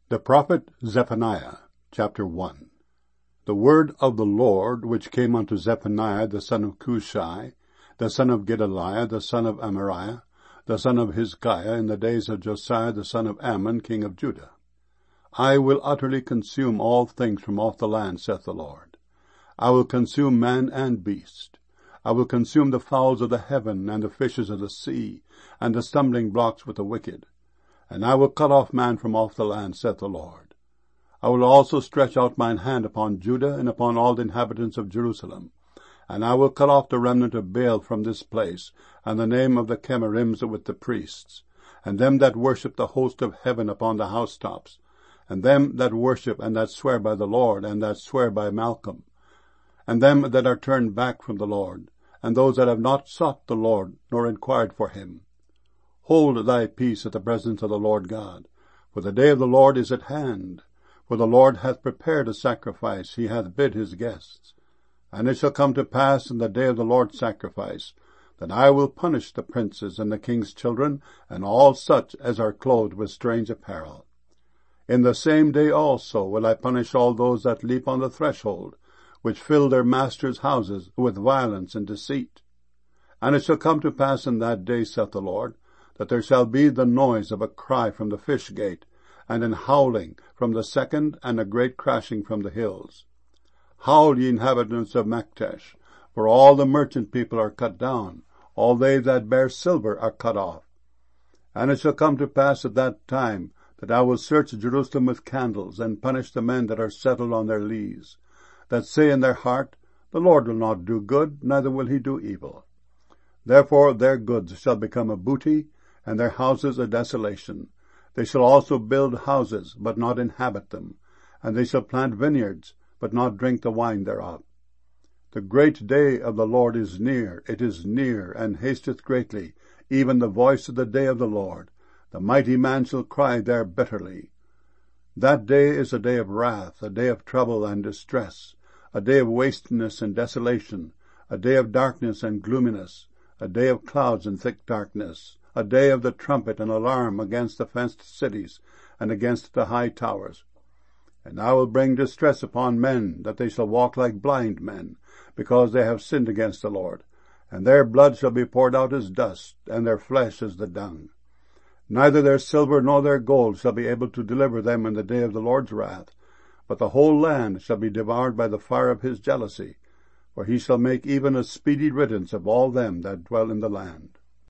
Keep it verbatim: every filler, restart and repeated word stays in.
The prophet Zephaniah, chapter one. The word of the Lord which came unto Zephaniah the son of Cushi, the son of Gedaliah, the son of Amariah, the son of Hezekiah, in the days of Josiah the son of Ammon, king of Judah. I will utterly consume all things from off the land, saith the Lord. I will consume man and beast. I will consume the fowls of the heaven, and the fishes of the sea, and the stumbling blocks with the wicked. And I will cut off man from off the land, saith the Lord. I will also stretch out mine hand upon Judah, and upon all the inhabitants of Jerusalem. And I will cut off the remnant of Baal from this place, and the name of the Chemarims with the priests, and them that worship the host of heaven upon the housetops, and them that worship and that swear by the Lord, and that swear by Malcolm, and them that are turned back from the Lord, and those that have not sought the Lord, nor inquired for him. Hold thy peace at the presence of the Lord God, for the day of the Lord is at hand. For the Lord hath prepared a sacrifice, he hath bid his guests. And it shall come to pass in the day of the Lord's sacrifice, that I will punish the princes and the king's children, and all such as are clothed with strange apparel. In the same day also will I punish all those that leap on the threshold, which fill their masters' houses with violence and deceit. And it shall come to pass in that day, saith the Lord, that there shall be the noise of a cry from the fish gate, and an howling from the second, and a great crashing from the hills. Howl, ye inhabitants of Maktesh, for all the merchant people are cut down, all they that bear silver are cut off. And it shall come to pass at that time, that I will search Jerusalem with candles, and punish the men that are settled on their lees, that say in their heart, The Lord will not do good, neither will he do evil. Therefore their goods shall become a booty, and their houses a desolation. They shall also build houses, but not inhabit them, and they shall plant vineyards, but not drink the wine thereof. The great day of the Lord is near, it is near, and hasteth greatly, even the voice of the day of the Lord. The mighty man shall cry there bitterly. That day is a day of wrath, a day of trouble and distress, a day of wasteness and desolation, a day of darkness and gloominess, a day of clouds and thick darkness, a day of the trumpet and alarm against the fenced cities, and against the high towers. And I will bring distress upon men, that they shall walk like blind men, because they have sinned against the Lord. And their blood shall be poured out as dust, and their flesh as the dung. Neither their silver nor their gold shall be able to deliver them in the day of the Lord's wrath, but the whole land shall be devoured by the fire of his jealousy, for he shall make even a speedy riddance of all them that dwell in the land.